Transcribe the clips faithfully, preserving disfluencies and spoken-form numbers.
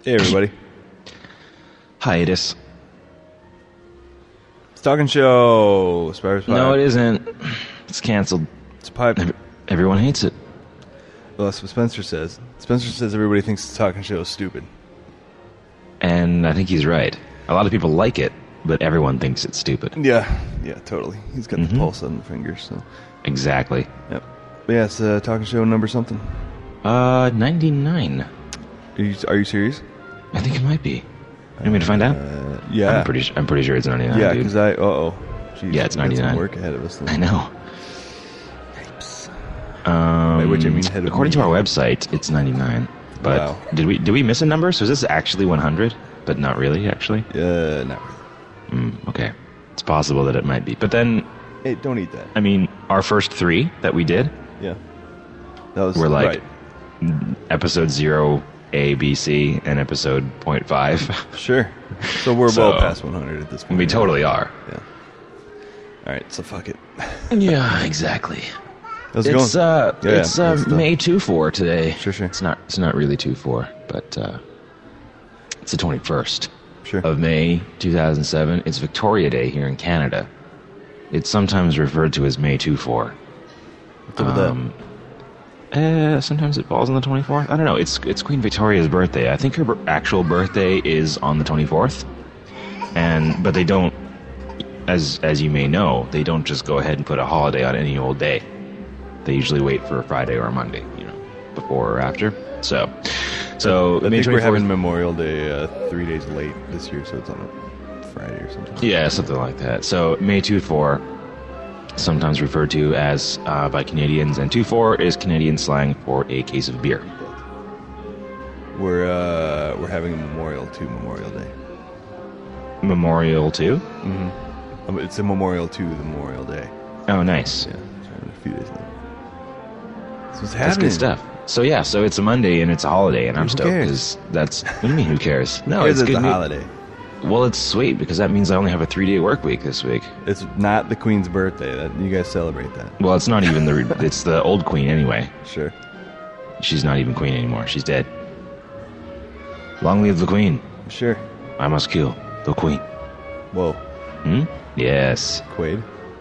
Hey, everybody. Hiatus. It's Talking Show. Spiders Pie. No, it isn't. It's canceled. It's a pipe. Ev- Everyone hates it. Well, that's what Spencer says. Spencer says everybody thinks the Talking Show is stupid. And I think he's right. A lot of people like it, but everyone thinks it's stupid. Yeah, yeah, totally. He's got Mhm. the pulse on the fingers, so. Exactly. Yep. But yeah, it's uh, Talking Show number something. Uh, ninety-nine. Are you, are you serious? I think it might be. You want me to find out? Uh, yeah. I'm pretty. su- I'm pretty sure it's ninety-nine. yeah, dude. because I. Uh oh. Jeez, Yeah, it's we got some ninety-nine. work ahead of us. Then. I know. Um, By which I mean head of according me. to our website, it's ninety-nine. But Wow. did we did we miss a number? So is this actually one hundred? But not really, actually. Uh, not really. Mm, okay, it's possible that it might be. But then, Hey, don't eat that. I mean, our first three that we did Yeah. That was were like right. episode zero, A, B, C, and episode point five. Sure. So we're So- well past one hundred at this point. We totally are. Yeah. All right, so fuck it. Yeah, exactly. How's it It's going? uh, Yeah, it's uh, good stuff. May two four today. Sure, sure. It's not. It's not really two four, but uh, it's the twenty first Sure. of May two thousand seven. It's Victoria Day here in Canada. It's sometimes referred to as May two four. What's up with that? Um, uh, sometimes it falls on the twenty fourth. I don't know. It's it's Queen Victoria's birthday. I think her bir- actual birthday is on the twenty fourth, and but they don't. As as you may know, they don't just go ahead and put a holiday on any old day. They usually wait for a Friday or a Monday, you know, before or after. So, so I May think we're having twenty-fourth Memorial Day uh, three days late this year, so it's on a Friday or something. Yeah, something like that. So May two four, sometimes referred to as uh, by Canadians, and two four is Canadian slang for a case of beer. We're uh, we're having a memorial to Memorial Day. Memorial to? Mm-hmm. Um, it's a memorial to the Memorial Day. Oh, nice. Yeah, it's having a few days late. So what's That's happening? good stuff. So yeah, so it's a Monday and it's a holiday, and I'm Who stoked cares? because that's. What do you mean? Who cares? No, Because it's it's good. a new- holiday. Well, it's sweet because that means I only have a three day work week this week. It's not the Queen's birthday. That you guys celebrate that. Well, it's not even the. It's the old queen anyway. Sure. She's not even queen anymore. She's dead. Long live the queen. Sure. I must kill the queen. Whoa. Hmm? Yes. Quaid.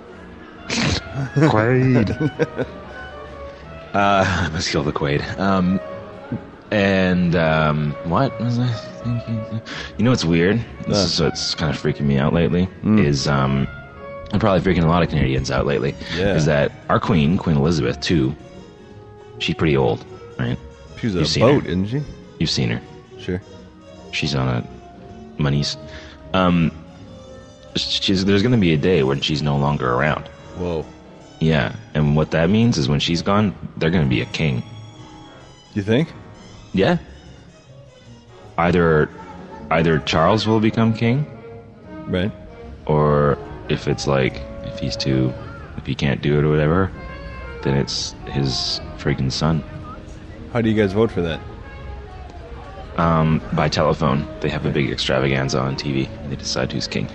Quaid. uh, I must kill the Quaid. Um, and, um, what was I thinking? You know what's weird? This Uh. is what's kind of freaking me out lately. Mm. Is, um, and probably freaking a lot of Canadians out lately. Yeah. Is that our queen, Queen Elizabeth, too, she's pretty old, right? She's a You've seen boat, her. isn't she? You've seen her. Sure. She's on a monies. Um, she's, there's going to be a day when she's no longer around. Whoa. Yeah, and what that means is when she's gone, they're going to be a king. You think? Yeah. Either, either Charles will become king, Right. or if it's like if he's too, if he can't do it or whatever, then it's his freaking son. How do you guys vote for that? Um, by telephone, they have a big extravaganza on T V, and they decide who's king.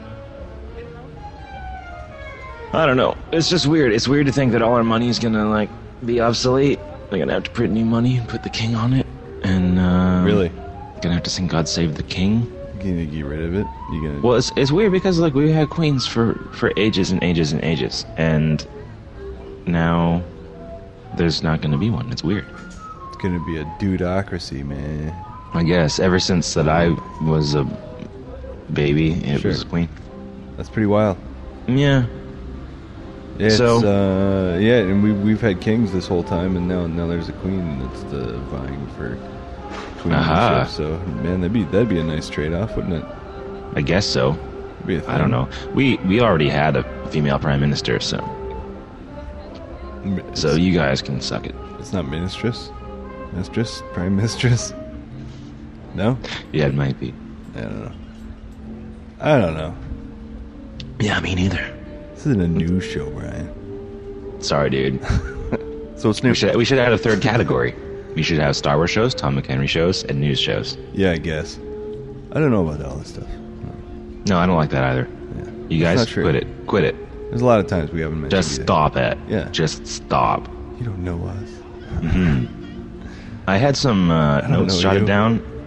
I don't know. It's just weird. It's weird to think that all our money is gonna like be obsolete. They're gonna have to print new money and put the king on it, and uh, Really? gonna have to sing "God Save the King." You gonna get rid of it? You gonna? Well, it's it's weird because like we had queens for for ages and ages and ages, and now there's not gonna be one. It's weird. It's gonna be a dudocracy, man. I guess ever since that I was a baby, it Sure. was queen. That's pretty wild. Yeah. Yeah, it's, So- uh, yeah, and we we've had kings this whole time, and now now there's a queen that's the vying for queenship. Aha. So man, that'd be that'd be a nice trade off, wouldn't it? I guess so. It'd be a I don't know. We we already had a female prime minister, so It's, so you guys can suck it. it's not mistress, mistress, prime mistress. No, Yeah, it might be. I don't know. I don't know. Yeah, me neither. This isn't a news show, Brian. Sorry, dude. So it's new. We should we should add a third category. We should have Star Wars shows, Tom McHenry shows, and news shows. Yeah, I guess. I don't know about all this stuff. No, I don't like that either. Yeah. You It's guys not true. quit it. Quit it. There's a lot of times we haven't mentioned. Just either. stop it. Yeah. Just stop. You don't know us. I had some uh, don't notes know jotted you. down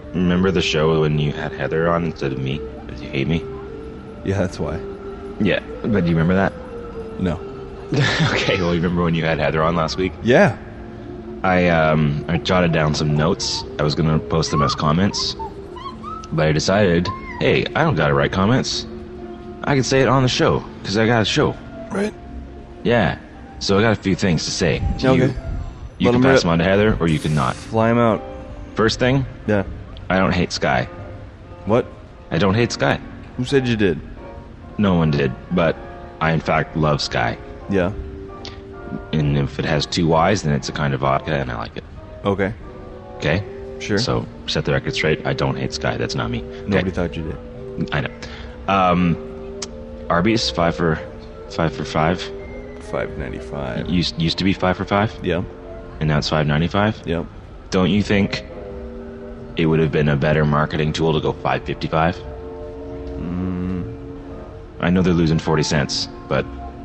remember the show when you had Heather on instead of me? Because you hate me? Yeah, that's why. Yeah, but do you remember that? No. Okay, well, you remember when you had Heather on last week? Yeah. I um I jotted down some notes. I was gonna post them as comments, but I decided, hey, I don't gotta write comments. I can say it on the show because I got a show. Right. Yeah. So I got a few things to say. To Okay. You, you Let can 'em pass rip. them on to Heather, or you can not. Fly him out. First thing, Yeah. I don't hate Sky. What? I don't hate Sky. Who said you did? No one did, but I in fact love Sky. Yeah. And if it has two Y's, then it's a kind of vodka, and I like it. Okay. Okay. Sure. So set the record straight. I don't hate Sky. That's not me. Okay. Nobody thought you did. I know. Um, Arby's five for five for five. Five ninety five. Used used to be five for five, Yeah. and now it's five ninety five. Yep. Don't you think it would have been a better marketing tool to go five fifty five? Mm, I know they're losing forty cents, but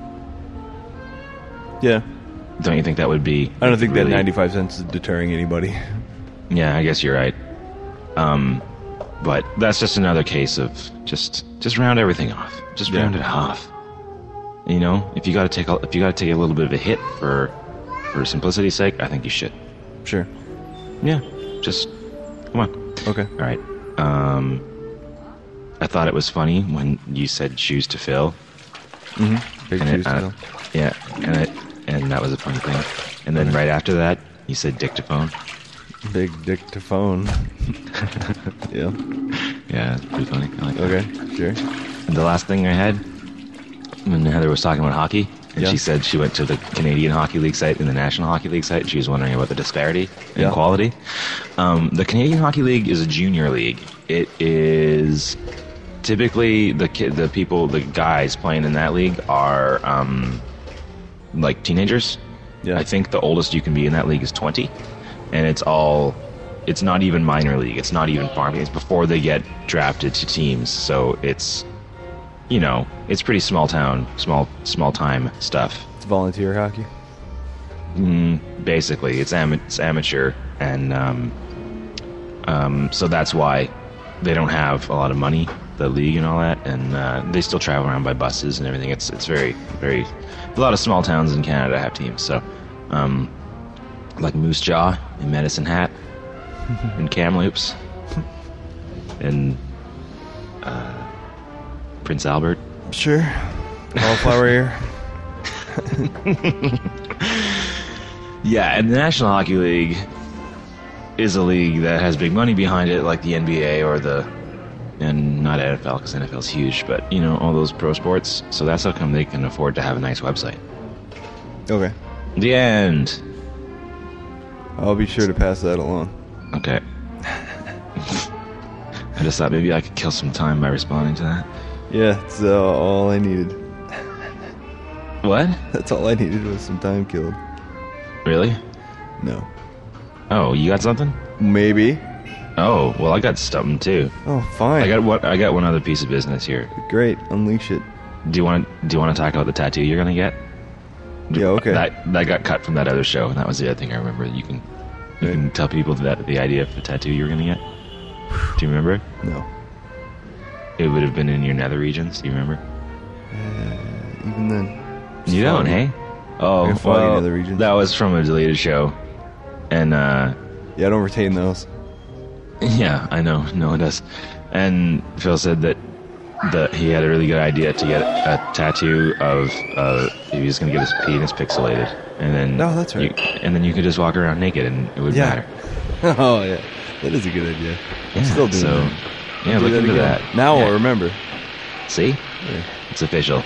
yeah. don't you think that would be? I don't think really, that ninety-five cents is deterring anybody. Yeah, I guess you're right. Um, but that's just another case of just just round everything off. Just Yeah. round it off. You know, if you got to take a, if you got to take a little bit of a hit for for simplicity's sake, I think you should. Sure. Yeah, just come on. Okay. All right. Um, I thought it was funny when you said shoes to fill. Mm-hmm. Big And shoes it, uh, to fill. yeah, and it, and that was a funny thing. And then right after that, you said dictaphone. Big dictaphone. Yeah. Yeah, it's pretty funny. I like that. Okay. Sure. And the last thing I had, when Heather was talking about hockey, and Yeah. she said she went to the Canadian Hockey League site and the National Hockey League site, and she was wondering about the disparity in Yeah. quality. Um, the Canadian Hockey League is a junior league. It is typically the ki- the people, the guys playing in that league are um, like teenagers. Yeah. I think the oldest you can be in that league is twenty, and it's all. It's not even minor league. It's not even farming. It's before they get drafted to teams. So it's, you know, it's pretty small town, small small time stuff. It's volunteer hockey. Mm, basically, it's, am- it's amateur, and um, um, so that's why they don't have a lot of money, the league and all that, and uh, they still travel around by buses and everything. It's it's very very a lot of small towns in Canada have teams. So, um, like Moose Jaw and Medicine Hat and Kamloops and uh, Prince Albert. Sure. Cauliflower ear. Yeah, and the National Hockey League is a league that has big money behind it, like the N B A or the, and not N F L because N F L is huge, but you know, all those pro sports. So that's how come they can afford to have a nice website. Okay. The end. I'll be sure to pass that along. Okay. I just thought maybe I could kill some time by responding to that. Yeah, that's uh, all I needed. What? That's all I needed was some time killed. Really? No. Oh, you got something? Maybe. Oh, well, I got something too. Oh, fine. I got what? I got one other piece of business here. Great. Unleash it. Do you want? Do you want to talk about the tattoo you're gonna get? Yeah, okay. That that got cut from that other show, and that was the other thing I remember. You can you Right. can tell people that the idea of the tattoo you were gonna get. Do you remember? No. It would have been in your nether regions. Do you remember? Uh, even then. it's You don't, foggy. hey? Oh, They're foggy well, nether regions. that was from a deleted show, and uh, Yeah, I don't retain those. yeah, I know, no one does. And Phil said that that he had a really good idea to get a tattoo of uh, he was gonna get his penis pixelated, and then No, that's right. you, and then you could just walk around naked, and it would Yeah. matter. Oh, yeah. That is a good idea. I'm Yeah, still doing so, that. Yeah, Do look that into again. that. Now Yeah. I'll remember. See? Yeah. It's official.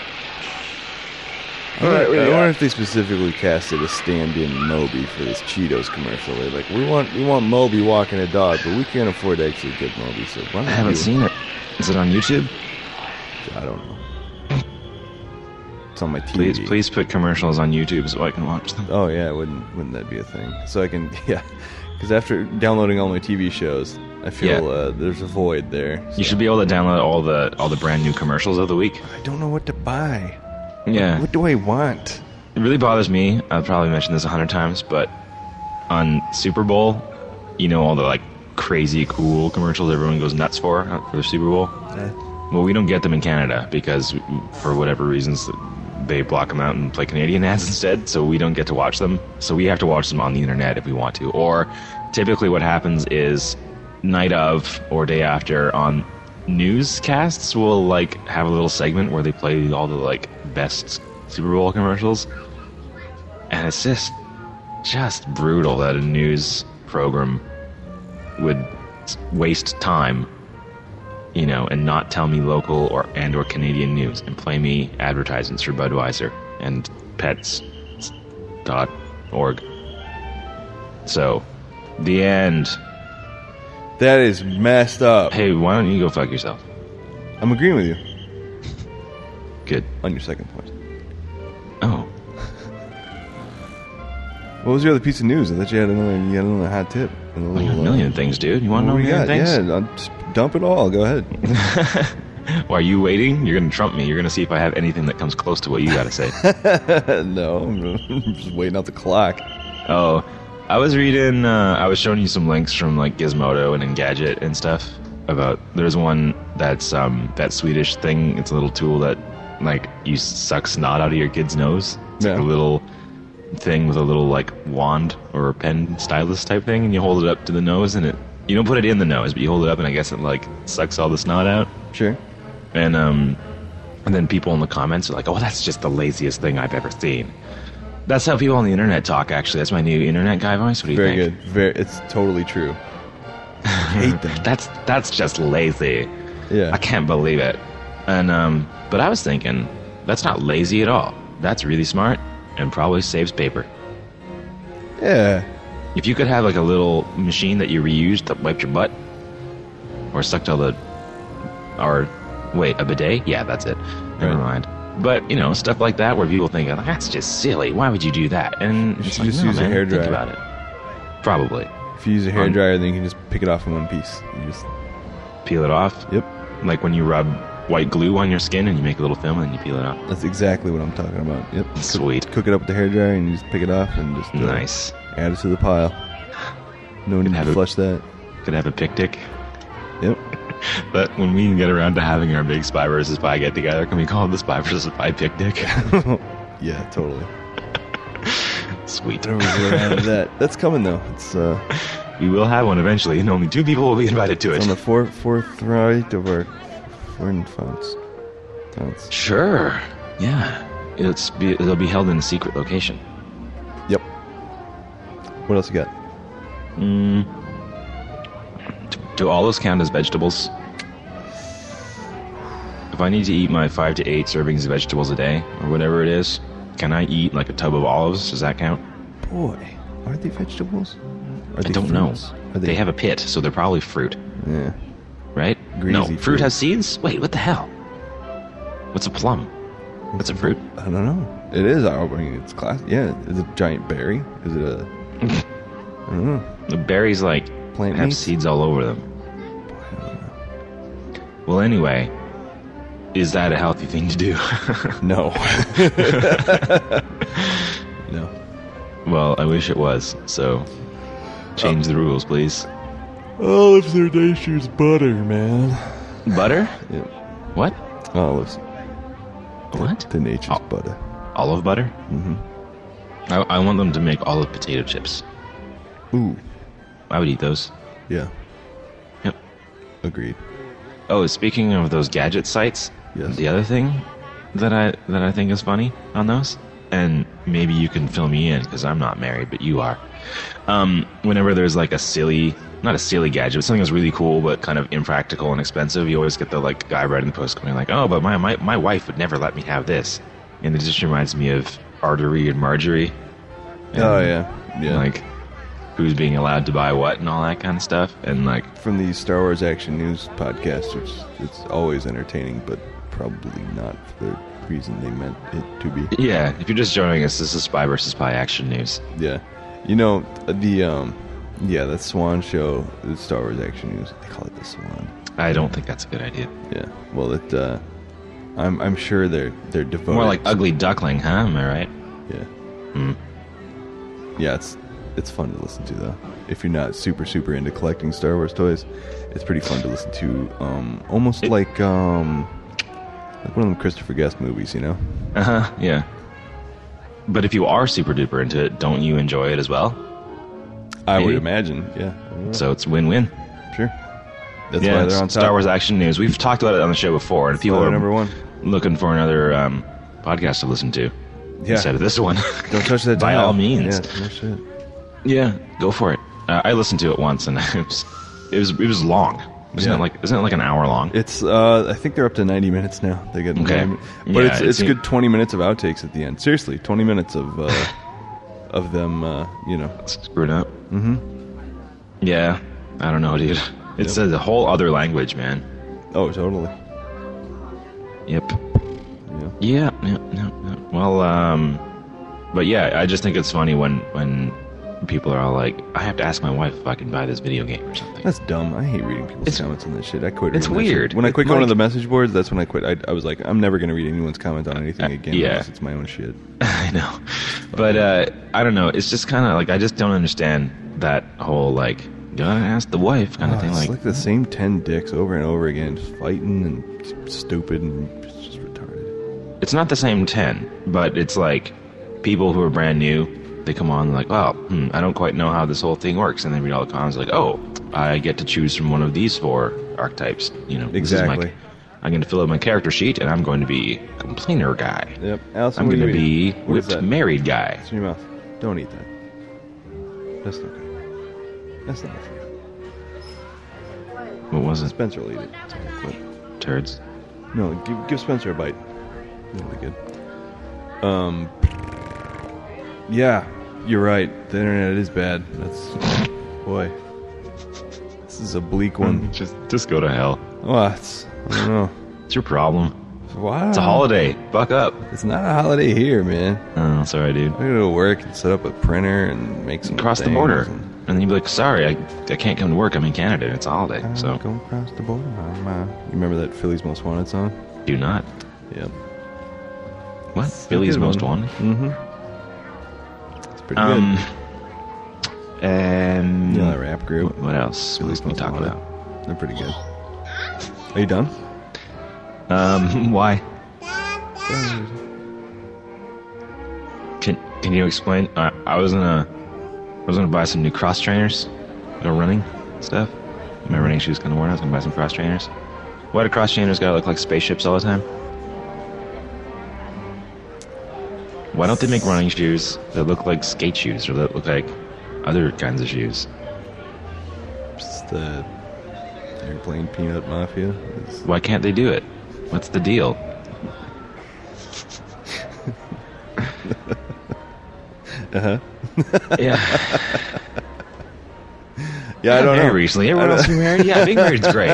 I wonder, Alright, I yeah. wonder if they specifically casted a stand-in Moby for this Cheetos commercial. They're like, we want we want Moby walking a dog, but we can't afford to actually get Moby. So why don't I haven't you- seen it. Is it on YouTube? I don't know. It's on my T V. Please, please put commercials on YouTube so I can watch them. Oh yeah, wouldn't wouldn't that be a thing? So I can yeah, because after downloading all my T V shows, I feel Yeah. uh, there's a void there. You should be able to download all the all the brand new commercials of the week. I don't know what to buy. Yeah. What do I want? It really bothers me. I've probably mentioned this a hundred times, but on Super Bowl, you know all the like crazy cool commercials everyone goes nuts for for the Super Bowl. Eh. Well, we don't get them in Canada because, for whatever reasons, they block them out and play Canadian ads instead, so we don't get to watch them. So we have to watch them on the internet if we want to. Or typically what happens is night of or day after on newscasts will like have a little segment where they play all the like best Super Bowl commercials. And it's just just brutal that a news program would waste time, you know, and not tell me local or and or Canadian news and play me advertisements for Budweiser and pets dot org. So, the end. That is messed up. Hey, why don't you go fuck yourself? I'm agreeing with you. Good. On your second point. Oh. What was your other piece of news? I thought you had another, you had another hot tip. A Well, you got a million things, dude. You want to know what a we million got? things? Yeah, I'll just dump it all. Go ahead. Well, are you waiting? You're going to trump me. You're going to see if I have anything that comes close to what you got to say. No, I'm just waiting out the clock. Oh, I was reading, uh, I was showing you some links from like Gizmodo and Engadget and stuff about, there's one that's um, that Swedish thing. It's a little tool that like you suck snot out of your kid's nose. It's Yeah. like a little thing with a little like wand or a pen stylus type thing, and you hold it up to the nose, and it you don't put it in the nose, but you hold it up, and I guess it like sucks all the snot out. Sure. And um, and then people in the comments are like, "Oh, that's just the laziest thing I've ever seen." That's how people on the internet talk. Actually, that's my new internet guy voice. What do you Very think? good. Very. It's totally true. I hate them. That's that's just lazy. Yeah. I can't believe it. And um, but I was thinking that's not lazy at all. That's really smart and probably saves paper. Yeah. If you could have like a little machine that you reused that wiped your butt or sucked all the, or wait, a bidet? Yeah, that's it. Never Right. mind. But you know, stuff like that where people think that's just silly. Why would you do that? And You it's should like, just no, use a man, hairdryer. think about it. Probably If you use a On- hairdryer, then you can just pick it off in one piece. You just. peel it off. Yep. Like when you rub white glue on your skin and you make a little film and you peel it off. That's exactly what I'm talking about. Yep. Sweet. Cook, cook it up with the hairdryer and you just pick it off and just uh, Nice. add it to the pile. No need have to it- flush that. Could have a picnic. Yep. But when we get around to having our big Spy versus Spy get together, can we call it the Spy versus Spy picnic? Yeah, totally. Sweet. Whatever we get around to that. That's coming though. It's uh, We will have one eventually, and only two people will be invited to it's on it. the fourth fourth right of our foreign fonts. Fonts. Sure. Yeah. It's be, it'll be held in a secret location. Yep. What else you got? Mm. Do, do all those count as vegetables? If I need to eat my five to eight servings of vegetables a day, or whatever it is, can I eat like a tub of olives? Does that count? Boy, are they vegetables? Are I they don't know. fruits? Are They have a pit, so they're probably fruit, Yeah. right? Greasy no, fruit. fruit has seeds? Wait, what the hell? What's a plum? That's a fruit. I don't know. It is. I mean, it's class. Yeah. Is it a giant berry? Is it a? I don't know. The berries like Plant have meat? seeds all over them. Boy, I don't know. Well, anyway, is that a healthy thing to do? No. No. Well, I wish it was. So, change the rules, please. Olives are nature's butter, man. Butter? Yeah. What? Olives. What? The nature's Oh. butter. Olive butter? Mm-hmm. I, I want them to make olive potato chips. Ooh. I would eat those. Yeah. Yep. Agreed. Oh, speaking of those gadget sites, Yes. the other thing that I that I think is funny on those, and maybe you can fill me in because I'm not married, but you are. Um, whenever there's like a silly, not a silly gadget, but something that's really cool but kind of impractical and expensive, you always get the like guy writing the post going like, "Oh, but my my my wife would never let me have this," and it just reminds me of Artery and Marjorie. And, Oh yeah. Yeah. Like who's being allowed to buy what and all that kind of stuff, and like. From the Star Wars Action News podcast, which it's always entertaining, but probably not for the reason they meant it to be. Yeah, if you're just joining us, this is Spy versus Spy Action News. Yeah. You know, the, um, yeah, that Swan show, the Star Wars Action News, they call it the Swan. I don't think that's a good idea. Yeah. Well, it, uh, I'm, I'm sure they're, they're devoted. More like Ugly Duckling, huh? Am I right? Yeah. Hmm. Yeah, it's, it's fun to listen to though. If you're not super super into collecting Star Wars toys, it's pretty fun to listen to. Um, almost It- like um, like one of the Christopher Guest movies, you know? Uh huh. Yeah. But if you are super duper into it, don't you enjoy it as well? I would Maybe. imagine, yeah. So it's win-win. Sure. That's yeah, why they're on top. Star Wars Action News. We've talked about it on the show before, and That's people why they're are number one. looking for another um, podcast to listen to Yeah. instead of this one. Don't touch that By dial. all means. Yeah, no shit. Yeah, go for it. Uh, I listened to it once, and it was it was, it was long. Isn't Yeah. it like isn't it like an hour long? It's uh, I think they're up to ninety minutes now. They get Okay. ninety, but Yeah, it's it it's seem- good twenty minutes of outtakes at the end. Seriously, twenty minutes of uh, of them. Uh, you know, Screwed up. Mm-hmm. Yeah, I don't know, dude. It's Yep. a whole other language, man. oh totally. Yep. Yeah. Yeah, yeah, yeah, yeah. Well, um, but yeah, I just think it's funny when when people are all like, "I have to ask my wife if I can buy this video game or something." That's dumb. I hate reading people's It's- comments on that shit. I quit. it's reading that shit. weird. When I quit It's going to like- the message boards, that's when I quit. I, I was like, I'm never going to read anyone's comment on anything Uh, again yeah. unless it's my own shit. I know, but uh, I don't know. It's just kind of like I just don't understand that whole like gotta ask the wife kind of Oh, thing. it's Like, like, the same ten dicks over and over again, just fighting and stupid and it's just retarded. it's not the same ten, but it's like people who are brand new. They come on like, oh, hmm, I don't quite know how this whole thing works, and they read all the comments like, oh, I get to choose from one of these four archetypes. You know, this is my- Exactly. I'm going to fill out my character sheet, and I'm going to be complainer guy. Yep. Allison, I'm what are going to you be eating? What is whipped that? married guy. It's in your mouth. Don't eat that. That's not good. That's not good. What was it? Spencer will eat it. But Turds. no, give, give Spencer a bite. That'll be good. Um. Yeah, you're right. The internet is bad. That's boy. This is a bleak one. Just, just go to hell. What? I don't know. It's your problem. Wow. It's a holiday. Buck up. It's not a holiday here, man. Oh, sorry, dude. I gotta go to work and set up a printer and make some Cross the things border, and- and then you'd be like, "Sorry, I, I can't come to work. I'm in Canada. It's a holiday." I'm So go across the border. Mama. You remember that Philly's Most Wanted song? do not. Yep. What? It's a Philly's good Most one. Wanted. Mm-hmm. It's pretty Um. good. Um. You know that rap group? What else? What Philly's else can we Most talk Wanted. about? They're pretty good. Are you done? Um. Why? Can Can you explain? I, I was gonna I was gonna buy some new cross trainers, go running stuff. My running shoes kind of worn. I was gonna buy some cross trainers. Why do cross trainers gotta look like spaceships all the time? Why don't they make running shoes that look like skate shoes or that look like other kinds of shoes? It's the Airplane Peanut Mafia. It's- Why can't they do it? What's the deal? Uh-huh. Yeah. Yeah, I don't married know. recently. I Everyone don't- else be married? Yeah, being married's great.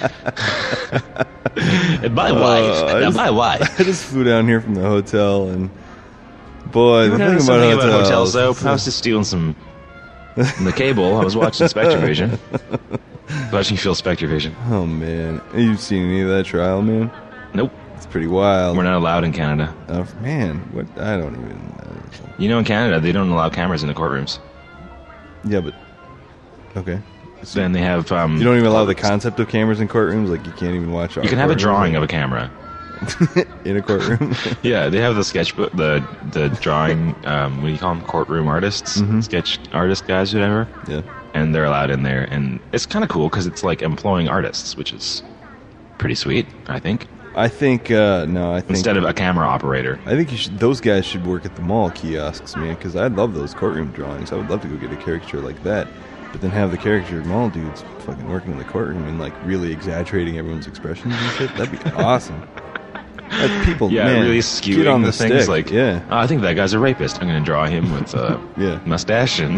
And my wife. Uh, I now just- my wife. I just flew down here from the hotel, and boy, the You know thing about something about hotels, hotel soap? I was just stealing some from the cable. I was watching Spectrovision. Watching Phil Spectrovision. oh man, have you seen any of that trial, man? Nope. It's pretty wild. We're not allowed in Canada. Oh, man, what? I don't even. Uh, You know, in Canada, they don't allow cameras in the courtrooms. yeah, but okay. So Then they have. Um, you don't even allow the concept of cameras in courtrooms. Like you can't even watch. You can have a drawing of a camera. in a courtroom. Yeah, they have the sketchbook, the the drawing. Um, what do you call them? Courtroom artists, sketch artist guys, whatever. yeah. And they're allowed in there, and it's kind of cool because it's like employing artists, which is pretty sweet, I think. I think uh, no. I think Instead of a camera operator. I think you should. Those guys should work at the mall kiosks, man. Because I love those courtroom drawings. I would love to go get a caricature like that, but then have the caricature mall dudes fucking working in the courtroom and like really exaggerating everyone's expressions and shit. That'd be awesome. Like, people, Yeah, man, really get skewing on the, the things. stick. Like, yeah, oh, I think that guy's a rapist. I'm going to draw him with a Yeah. mustache and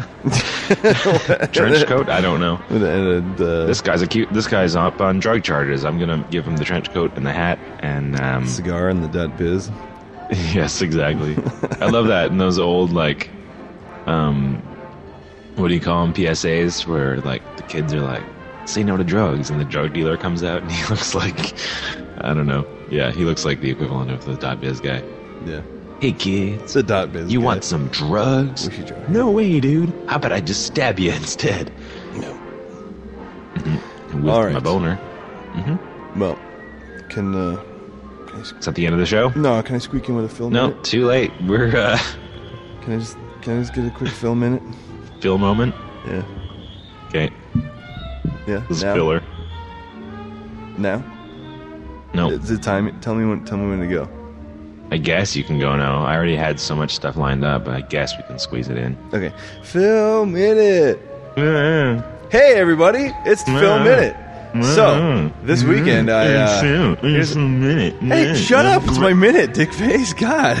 trench coat. I don't know. and, and, uh, This guy's a cute. This guy's up on drug charges. I'm gonna give him the trench coat and the hat and um, cigar and the dot biz. yes, exactly. I love that in those old like, um, what do you call them? P S As where like the kids are like, "Say no to drugs," and the drug dealer comes out and he looks like, I don't know. Yeah, he looks like the equivalent of the dot biz guy. Yeah, Hey kids, It's a dot biz. you guy. want some drugs? We should try. No way, dude. How about I just stab you instead? No. With All my right. boner. Well, can uh, can I, s- Is that the end of the show? no? Can I squeak in with a film No, minute? too late. We're uh, Can I just can I just get a quick film minute? Phil moment. Yeah. Okay, Yeah. this is now. filler. Now. No, Is it time? Tell me when. Tell me when to go. I guess you can go now. I already had so much stuff lined up, but I guess we can squeeze it in. Okay. Film minute. Hey everybody, it's the film minute. So this weekend I. Uh, here's- a minute. hey, shut up! It's my minute, dick face. God.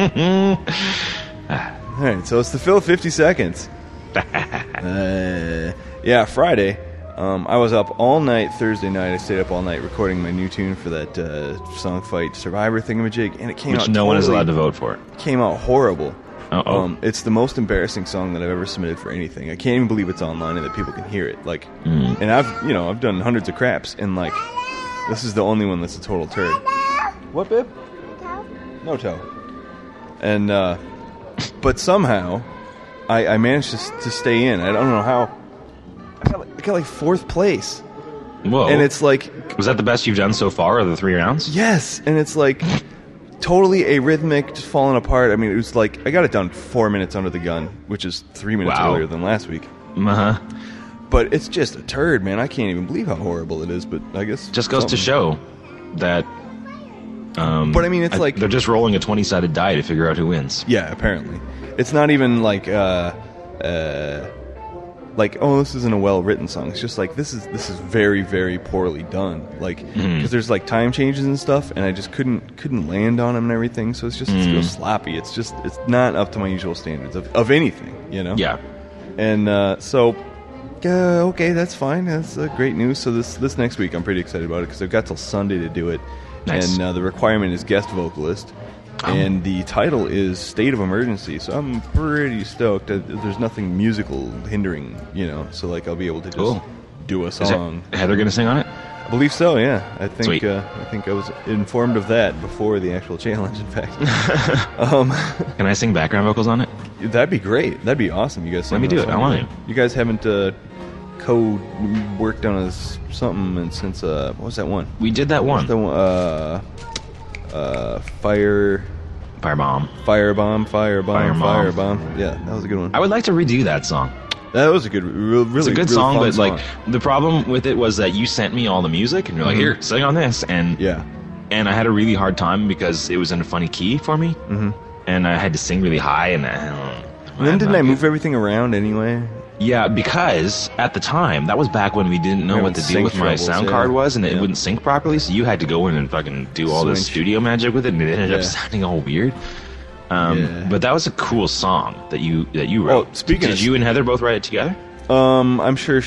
All right, so it's the Phil fifty seconds. Uh, yeah, Friday. Um, I was up all night Thursday night. I stayed up all night recording my new tune for that uh, song fight Survivor thingamajig, and it came Which out. no one is totally- allowed to vote for. Came out horrible. Uh-oh. Um, it's the most embarrassing song that I've ever submitted for anything. I can't even believe it's online and that people can hear it. Like, Mm. and I've you know I've done hundreds of craps, and like, this is the only one that's a total turd. What, babe? No toe. And uh, but somehow, I, I managed to, s- to stay in. I don't know how. I got, like, I got like fourth place, Whoa. and it's like Was that the best you've done so far, of the three rounds? yes, and it's like totally arrhythmic, just falling apart. I mean, it was like I got it done four minutes under the gun, which is three minutes Wow. earlier than last week. Uh-huh. But it's just a turd, man. I can't even believe how horrible it is. But I guess Just goes to something. show that. Um, But I mean, it's like- they're just rolling a twenty-sided die to figure out who wins. Yeah, apparently. It's not even like uh uh like oh this isn't a well written song. It's just like this is this is very very poorly done. Like Mm-hmm. because there's like time changes and stuff, and I just couldn't couldn't land on them and everything. So it's just it Mm. feels sloppy. It's just it's not up to my usual standards of, of anything, you know. Yeah. And uh, so. Uh, okay, that's fine. That's uh, great news. So this this next week, I'm pretty excited about it because I've got till Sunday to do it. Nice. And uh, the requirement is guest vocalist, Oh. and the title is State of Emergency. So I'm pretty stoked. Uh, There's nothing musical hindering, you know. So like I'll be able to just Cool. do a Is it song. Heather going to sing on it? I believe so. Yeah, I think Sweet. uh, I think I was informed of that before the actual challenge. In fact, um, Can I sing background vocals on it? that'd be great. That'd be awesome. You guys, Let sing me do that it. I song want together. You guys haven't uh, co-worked on a s something and since uh, what was that one? We did that What's one. the one? Uh, uh, fire, Firebomb. firebomb, firebomb, Firebomb. firebomb. Yeah, that was a good one. I would like to redo that song. That was a good, real, really, It's a good real song, fun but like the problem with it was that you sent me all the music and you're like, Mhm. here, sing on this, and Yeah. and I had a really hard time because it was in a funny key for me, Mm-hmm. and I had to sing really high, and, I, And then didn't I move everything around anyway? Yeah, because at the time that was back when we didn't know Having what the deal sync with my troubles, sound yeah. card was, and it Yeah. wouldn't sync properly. So you had to go in and fucking do all this Switch. studio magic with it, and it ended up Yeah. sounding all weird. Um, Yeah. But that was a cool song that you that you wrote. Oh, speaking did of- you and Heather both write it together? Um, I'm sure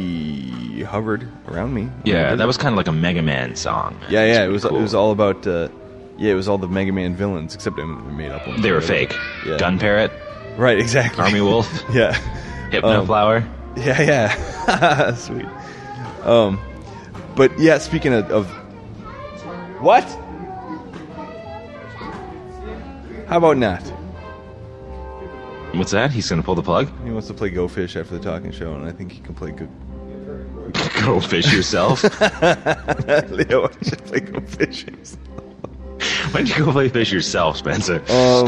she hovered around me. Yeah, that was kind of like a Mega Man song. man. Yeah, It's yeah. It pretty was. cool. It was all about. Uh, yeah, it was all the Mega Man villains, except I made up one. They were fake. Yeah. Gun Parrot, Right. Exactly. Army Wolf, Yeah. Hypno Um, Flower. Yeah, yeah. Sweet. Um, but yeah, speaking of, of what? How about not? What's that? He's gonna pull the plug. He wants to play Go Fish after the talking show, and I think he can play good. Go fish yourself. Leo, I should play Go Fish. Why don't you go play fish yourself, Spencer? Um. oh,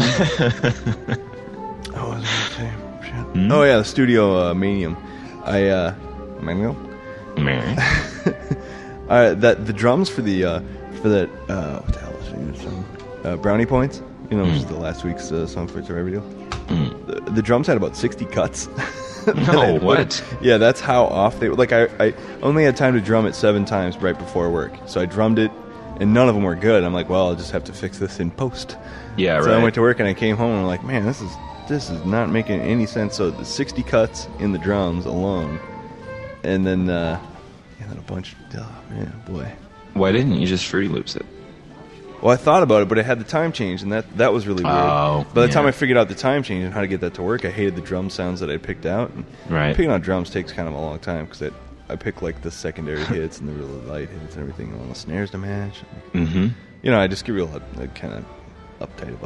what was I gonna say? Shit. Oh yeah, the Studio uh, Manium. I uh, Manuel. Man. Uh, that the drums for the uh, for that uh, what the hell is it? Song? Uh, Brownie Points. You know, which is the last week's uh, song for Survivor deal. The, the drums had about sixty cuts. that I No, had to put- what? Yeah, that's how off they were. Like I, I only had time to drum it seven times right before work, so I drummed it, and none of them were good. I'm like, well, I'll just have to fix this in post. Yeah, So right. I went to work and I came home and I'm like, man, this is this is not making any sense. So the sixty cuts in the drums alone, and then uh, and then a bunch. Oh man, boy. Why didn't you just Fruity Loops it? Well, I thought about it, but it had the time change, and that that was really weird. Oh, By the yeah. time I figured out the time change and how to get that to work, I hated the drum sounds that I picked out. And Right. Picking out drums takes kind of a long time because I, I pick like the secondary hits and the really light hits and everything, and all the snares to match. Mm-hmm. You know, I just get real uh, kind of uptight about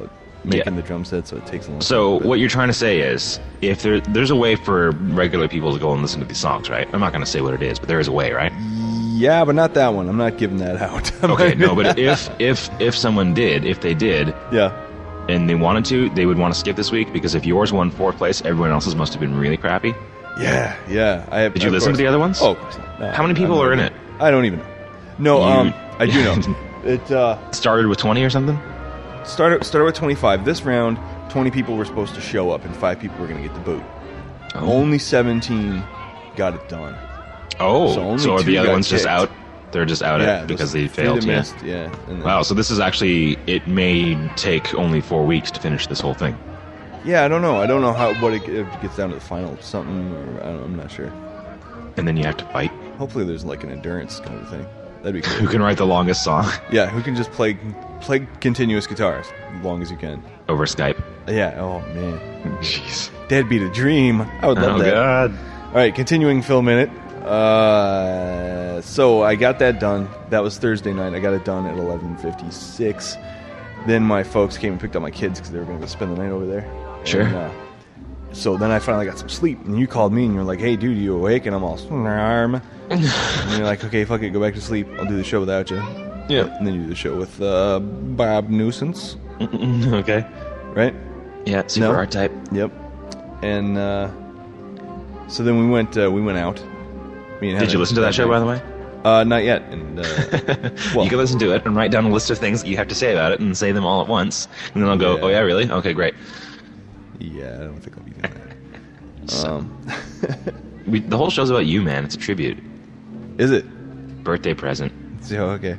making Yeah. the drum set, so it takes a long So time. but- what you're trying to say is, if there there's a way for regular people to go and listen to these songs, right? I'm not going to say what it is, but there is a way, right? Yeah, but not that one. I'm not giving that out. Okay, no, but if if if someone did, if they did, yeah. and they wanted to, they would want to skip this week because if yours won fourth place, everyone else's must have been really crappy. Yeah, yeah. I have, Did you of listen course. to the other ones? Oh, of course. No, How many people I'm are in not- it? I don't even know. No, You- um, I do know. It uh, Started with twenty or something. started started with twenty-five. This round, twenty people were supposed to show up, and five people were going to get the boot. Oh, Only seventeen got it done. oh. so only so are two the other got ones just kicked. out? They're just out yeah, it because those they three failed. that Yeah. missed, yeah. And then, Wow. So this is actually it may take only four weeks to finish this whole thing. Yeah, I don't know. I don't know how what it, if it gets down to the final something. Or, I don't, I'm not sure. And then you have to fight. Hopefully, there's like an endurance kind of thing. That'd be Who cool. can write the longest song Yeah, who can just play play continuous guitars as long as you can. over Skype? Yeah. Oh man, Jeez. that'd be the dream. I would love Oh that. God. All right, continuing Phil Minute. Uh, so I got that done. That was Thursday night. I got it done at eleven fifty-six. Then my folks came and picked up my kids because they were going to go spend the night over there. Sure. And, uh, so then I finally got some sleep, and you called me, and you're like, "Hey, dude, you awake?" And I'm all, "Snarm." And you're like, "Okay, fuck it, go back to sleep. I'll do the show without you." Yeah. And then you do the show with uh, Bob Nuisance, Okay. right? Yeah. Super No. R type. Yep. And uh, so then we went uh, we went out. Me and Did you listen to that show, by the way? Uh, not yet. And uh, well, You can listen to it and write down a list of things that you have to say about it and say them all at once. And then I'll go, Yeah. oh, yeah, really? Okay, great. yeah, I don't think I'll be doing that. So, Um, we, the whole show's about you, man. It's a tribute. is it? Birthday present. So okay.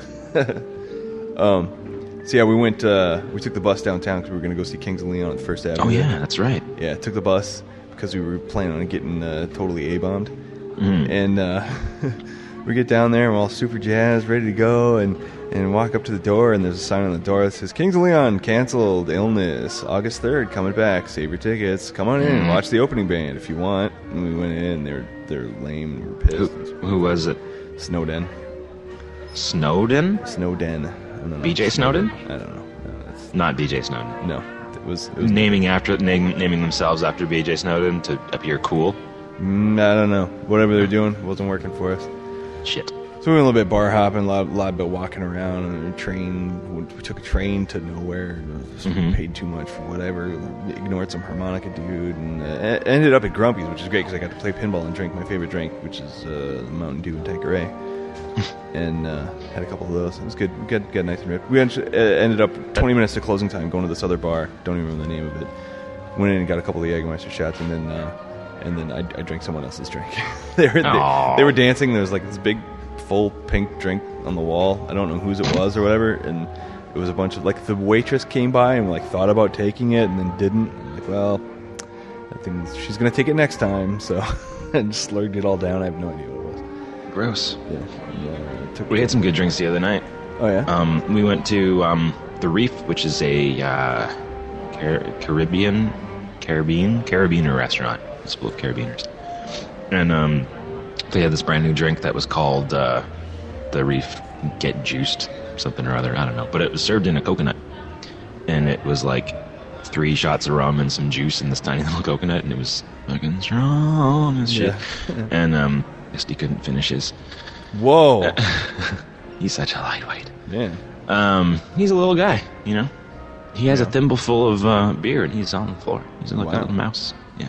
um, so yeah, we went. Uh, we took the bus downtown because we were going to go see Kings of Leon at First Avenue. Oh, yeah, that's right. Yeah, took the bus because we were planning on getting uh, totally A-bombed. Mm. And uh, we get down there and we're all super jazzed, ready to go, and, and walk up to the door, and there's a sign on the door that says, Kings of Leon, canceled, illness, August third, coming back, save your tickets, come on in, Mm. watch the opening band if you want. And we went in, they're, they're lame, and we're Who, pissed. who was it? Snowden. Snowden? Snowden. I don't know. B J Snowden? I don't know. No, that's, Not B J Snowden. no, it was, it was Naming after name, naming themselves after B J Snowden to appear cool. mm, I don't know. Whatever they're doing wasn't working for us. Shit. So we went a little bit bar hopping, a lot, lot bit walking around, and a train. We took a train to nowhere. So we Mhm. paid too much for whatever. Ignored some harmonica dude, and uh, ended up at Grumpy's, which is great because I got to play pinball and drink my favorite drink, which is uh, Mountain Dew and Tanqueray, and uh, had a couple of those. It was good. We got, got nice and ripped. We actually, uh, ended up twenty minutes to closing time going to this other bar. Don't even remember the name of it. Went in and got a couple of Jägermeister shots, and then uh, and then I, I drank someone else's drink. they were they, Aw. they were dancing. There was like this big full pink drink on the wall. I don't know whose it was or whatever, and it was a bunch of like the waitress came by and like thought about taking it and then didn't. I'm like, well, I think she's gonna take it next time, so and just slurred it all down. I have no idea what it was. Gross. Yeah, and, uh, took We had some good drinks the other night. Oh yeah, Um, we went to um, the Reef, which is a uh, Car- Caribbean, Caribbean, Carabiner restaurant. It's full of Carabiners, and um, they had this brand new drink that was called uh, the Reef Get Juiced, something or other. I don't know, but it was served in a coconut, and it was like three shots of rum and some juice in this tiny little coconut, and it was fucking strong as shit. Yeah. And um, Misty couldn't finish his. whoa, He's such a lightweight. man. Um, he's a little guy, you know. He has Yeah. a thimble full of uh, beer, and he's on the floor. He's like Wow. a little mouse. Yeah.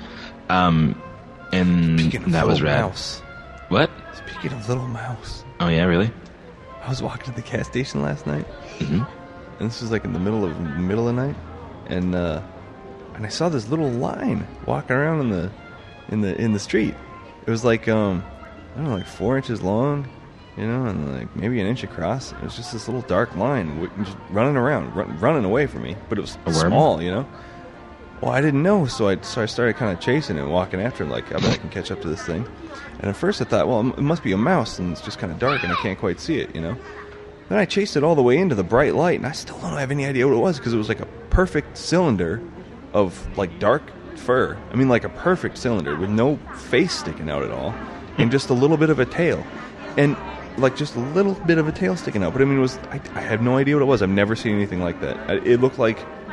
Um, and Speaking of that was little rad. mouse. What? Speaking of little mouse, Oh yeah, really? I was walking to the gas station last night. hmm And this was like in the middle of middle of the night, and uh, and I saw this little line walking around in the in the in the street. It was like um, I don't know, like four inches long, you know, and like maybe an inch across. It was just this little dark line w- just running around, run, running away from me. But it was A worm? small, you know. Well, I didn't know, so I so I started kind of chasing it, walking after it, like I bet I can catch up to this thing. And at first I thought, well, it must be a mouse, and it's just kind of dark, and I can't quite see it, you know. Then I chased it all the way into the bright light, and I still don't have any idea what it was because it was like a perfect cylinder of like dark fur. I mean, like a perfect cylinder with no face sticking out at all, and just a little bit of a tail, and like just a little bit of a tail sticking out. But I mean, it was I, I had no idea what it was. I've never seen anything like that. I, it looked like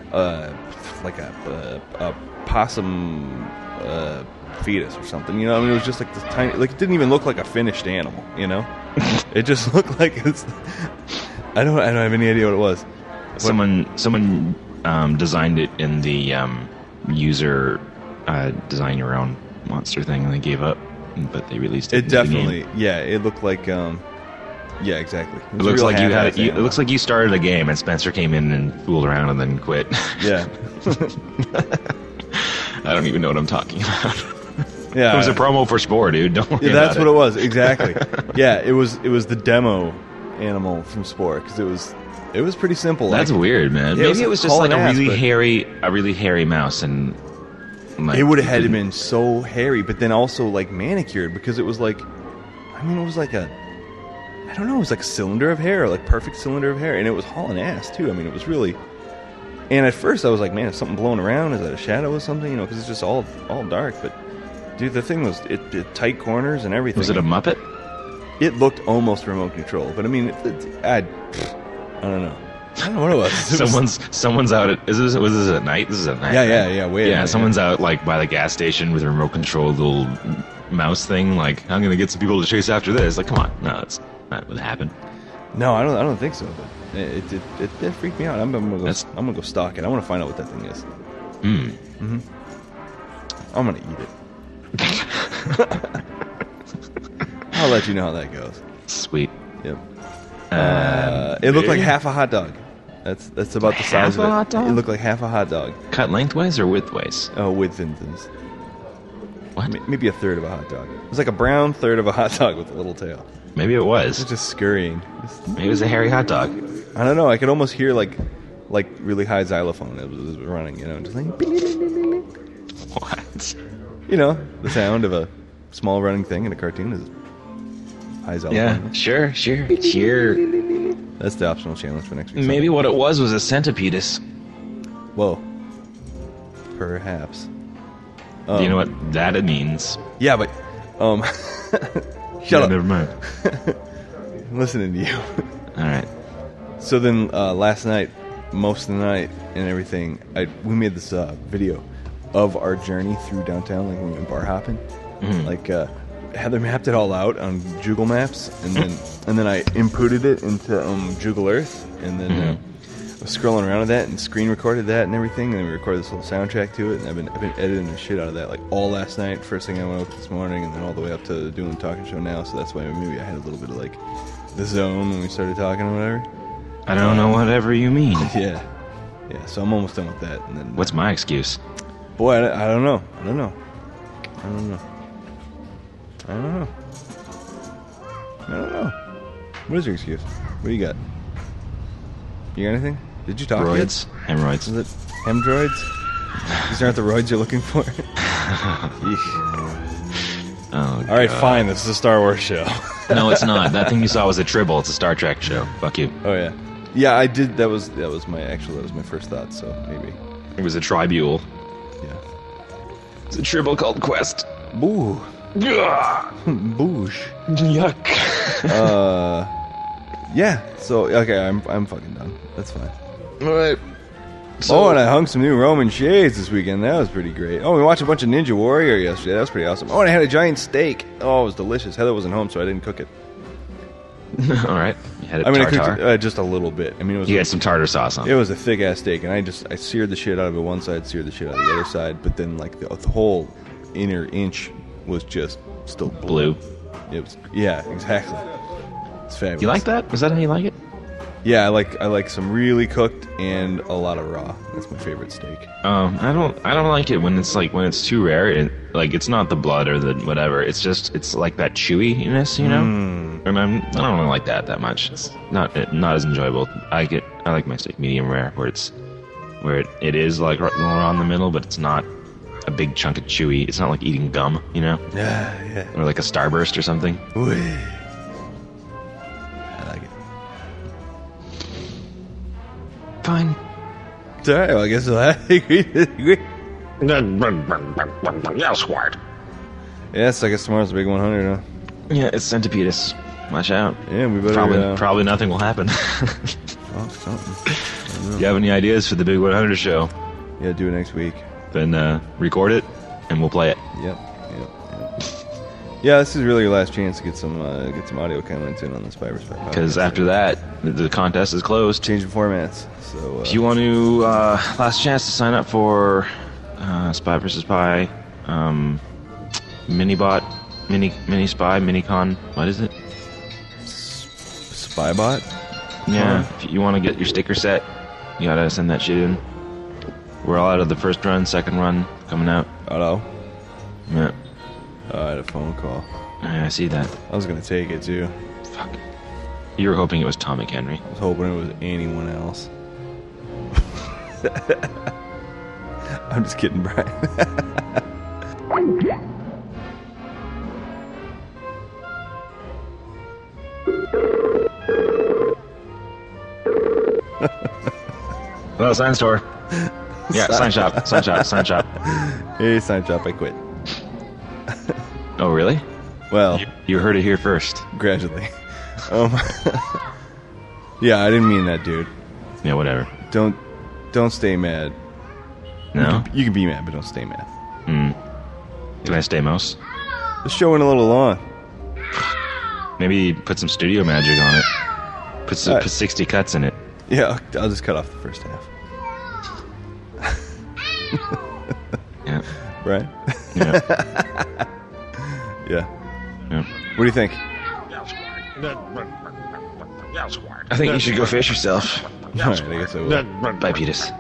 uh, like a, a, a possum uh, fetus or something. You know, I mean, it was just like this tiny. Like it didn't even look like a finished animal. You know, it just looked like it's. I don't. I don't have any idea what it was. But, Someone someone um, designed it in the um, user uh, design your own monster thing, and they gave up, but they released it. It into the definitely, game. yeah. It looked like, um, yeah, exactly. It, It was looks real like you had. half-assed You, it animal. looks like you started a game, and Spencer came in and fooled around and then quit. Yeah, I don't even know what I'm talking about. yeah. It was a promo for Spore, dude. Don't worry Yeah, that's about what it was exactly. Yeah, it was. It was the demo animal from Spore because it was. It was pretty simple. That's like, weird, man. Yeah, it was Maybe it was just hauling like a ass, really but- hairy, a really hairy mouse, and like, It would have you had to couldn't- been so hairy, but then also like manicured because it was like, I mean, it was like a, I don't know, it was like a cylinder of hair, like perfect cylinder of hair, and it was hauling ass too. I mean, it was really. And at first, I was like, man, is something blowing around? Is that a shadow or something? You know, because it's just all all dark. But dude, the thing was, it, it tight corners and everything. Was it a Muppet? It looked almost remote control, but I mean, it, it, I, I don't know. I don't know what it was. It was- Someone's someone's out at is this was this at night? This is at night. Yeah, right? yeah, yeah, way at yeah. night, Someone's out like by the gas station with a remote control little mouse thing. Like, I'm gonna get some people to chase after this. Like, come on, no, that's not what happened. No, I don't. I don't think so. But it it, it, it freaked me out. I'm, I'm gonna go. That's- I'm gonna go stalk it. I want to find out what that thing is. Hmm. I'm gonna eat it. I'll let you know how that goes. Sweet. Yep. Uh, it looked like half a hot dog. That's that's about the Half size a of it. hot dog? It looked like half a hot dog. Cut lengthways or widthways? Oh, with thins. What? Maybe a third of a hot dog. It was like a brown third of a hot dog with a little tail. Maybe it It's was. just scurrying. Just- Maybe it was a hairy hot dog. I don't know. I could almost hear like like really high xylophone that was, was running. You know, just like What? you know the sound of a small running thing in a cartoon is high xylophone. Yeah. Sure. Sure. Sure. That's the optional challenge for next week. Maybe what it was was a centipedus. Whoa. Perhaps. Do you know what that it means? Yeah, but um, shut Yeah, up. Never mind. I'm listening to you. All right. So then uh, last night, most of the night and everything, I we made this uh, video of our journey through downtown, like when we went bar hopping. Mm-hmm. Like uh, Heather mapped it all out on Joogle Maps, and then and then I inputted it into um, Joogle Earth, and then uh, I was scrolling around with that and screen recorded that and everything, and then we recorded this little soundtrack to it. And I've been I've been editing the shit out of that like all last night. First thing I went up this morning, and then all the way up to doing the talking show now. So that's why maybe I had a little bit of like the zone when we started talking or whatever. I don't know whatever you mean. Yeah, yeah. So I'm almost done with that. And then, What's my excuse? boy? I, I don't know. I don't know. I don't know. I don't know. I don't know. What is your excuse? What do you got? You got anything? Did you talk yet? Roids. Hemorrhoids. Is it hemorrhoids? These aren't the roids you're looking for. Yeesh. Oh, All right, God. fine. This is a Star Wars show. No, it's not. That thing you saw was a Tribble. It's a Star Trek show. Fuck you. Oh yeah, yeah. I did. That was that was my actual. That was my first thought. So maybe. It was a Tribule. Yeah. It's a Tribble called Quest. Boo. Ugh. Boosh. Yuck. Uh. Yeah. So okay, I'm I'm fucking done. That's fine. All right. Oh, and I hung some new Roman shades this weekend. That was pretty great. Oh, we watched a bunch of Ninja Warrior yesterday. That was pretty awesome. Oh, and I had a giant steak. Oh, it was delicious. Heather wasn't home, so I didn't cook it. All right. You had a I mean, tartar. I cooked it, uh, just a little bit. I mean, it was You a, had some tartar sauce on it was a thick ass steak, and I just I seared the shit out of it one side, seared the shit out of the other side, but then like the, the whole inner inch was just still blue. blue. It was yeah, exactly. It's fabulous. You like that? Is that how you like it? Yeah, I like I like some really cooked and a lot of raw. That's my favorite steak. Um, I don't. I don't like it when it's like when it's too rare. It, like it's not the blood or the whatever. It's just it's like that chewiness, you know. Mm. And I'm I don't really like that that much. It's not it, not as enjoyable. I get I like my steak medium rare, where it's where it, it is like right around the middle, but it's not a big chunk of chewy. It's not like eating gum, you know, Yeah, yeah. or like a Starburst or something. Ooh. I like it. Fine. It's all right. Well, I guess we'll have to agree to disagree. Yes, Ward. Yes, I guess tomorrow's the big one hundred, huh? Yeah, it's Centipedus. Watch out. Yeah, we better. Probably uh, probably nothing will happen. Talk something. I don't know. If you have any ideas for the Big one hundred show, Yeah, do it next week. then uh, record it and we'll play it. Yep, yep, yep. Yeah, this is really your last chance to get some uh, get some audio comments in on the Spy versus. Spy podcast. Because after that, the, the contest is closed. Changing formats. So uh, If you want to, uh, last chance to sign up for uh, Spy versus. Spy, um, Minibot, Mini Mini Spy, Minicon. What is it? Spybot. Yeah. Huh. If you want to get your sticker set, you gotta send that shit in. We're all out of the first run, second run coming out. Hello. Yeah, Oh, I had a phone call. I see that. I was gonna take it too. Fuck. You were hoping it was Tom McHenry. I was hoping it was anyone else. I'm just kidding, Brian. Well, sign store. Yeah, sign shop, sign shop, sign shop. Hey, sign shop, I quit. Oh, really? Well, You, you heard it here first. gradually. Um, yeah, I didn't mean that, dude. Yeah, whatever. Don't, don't stay mad. No? You can be mad, but don't stay mad. Hmm. Can I stay mouse? The show went a little long. Maybe put some studio magic on it. Put, some, Alright. put sixty cuts in it. Yeah, I'll just cut off the first half. Yeah. Right? Yeah. Yeah. Yeah. What do you think? I think you should go fish yourself. Alright, I guess I will. Bye, Petus.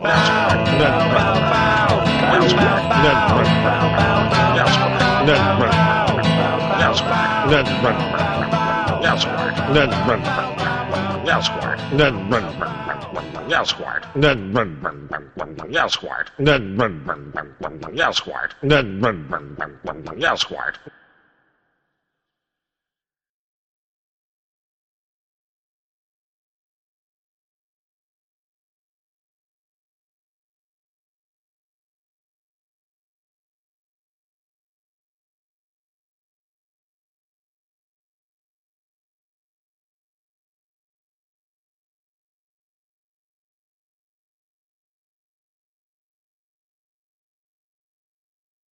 Yeah, squad. Then run, run, run, run, run, yeah, squad. Then run, run, run, run, run, yeah, squad. Then run, run, run, run, run, yeah, squad. Then run, run, run, run, run, yeah, squad.